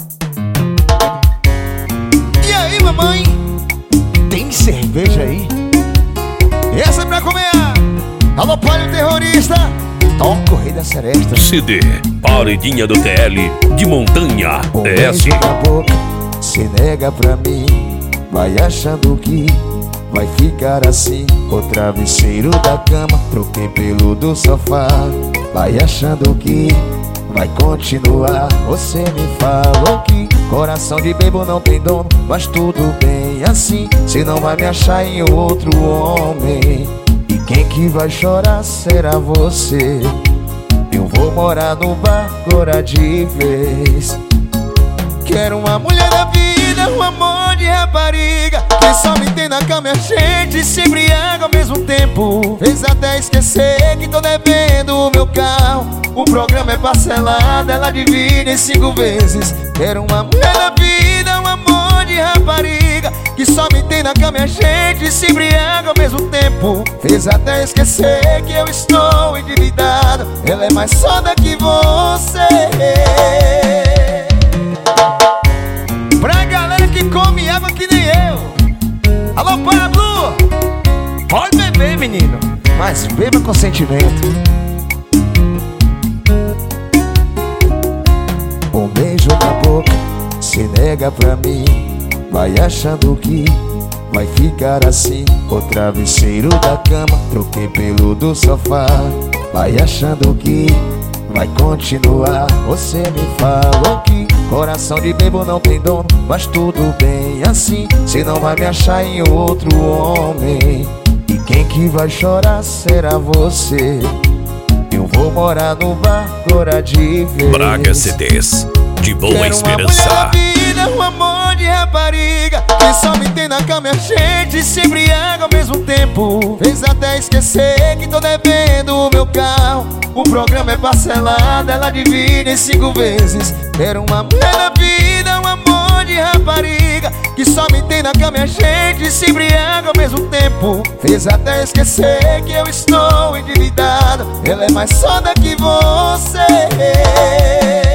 E aí, mamãe? Tem cerveja aí? Essa é pra comer. Alô, palio terrorista. Toca o rei da seresta. CD Paredinha do TL de Montanha. É assim. Na boca, se nega pra mim. Vai achando que vai ficar assim. O travesseiro da cama troquei pelo do sofá. Vai achando que vai continuar. Você me falou que coração de bebo não tem dono, mas tudo bem assim. Se não vai me achar em outro homem, e quem que vai chorar será você. Eu vou morar no bar agora de vez. Quero uma mulher da vida, um amor de rapariga, que só me tem na cama e a gente se embriaga ao mesmo tempo. Fez até esquecer que tô devendo o meu carro. O programa é parcelado, ela divide em 5 vezes. Quero uma mulher da vida, um amor de rapariga, que só me tem na cama e a gente se embriaga ao mesmo tempo. Fez até esquecer que eu estou endividado. Ela é mais soda que você. Pra galera que come água que nem eu. Alô, Pablo! Pode beber, menino, mas beba com sentimento. Um beijo na boca, se nega pra mim. Vai achando que vai ficar assim. O travesseiro da cama troquei pelo do sofá. Vai achando que vai continuar. Você me falou que coração de bebo não tem dono, mas tudo bem assim. Se não vai me achar em outro homem, e quem que vai chorar será você. Eu vou morar no bar agora de vez. Braga CDs de Boa Esperança. Quero uma mulher da vida, um amor de rapariga, que só me tem na cama e a gente se embriaga ao mesmo tempo. Fez até esquecer que tô devendo o meu carro. O programa é parcelado, ela divide em 5 vezes. Quero uma mulher da vida, um amor de rapariga, que só me tem na cama e a gente se embriaga ao mesmo tempo. Fez até esquecer que eu estou endividado. Ela é mais soda que você.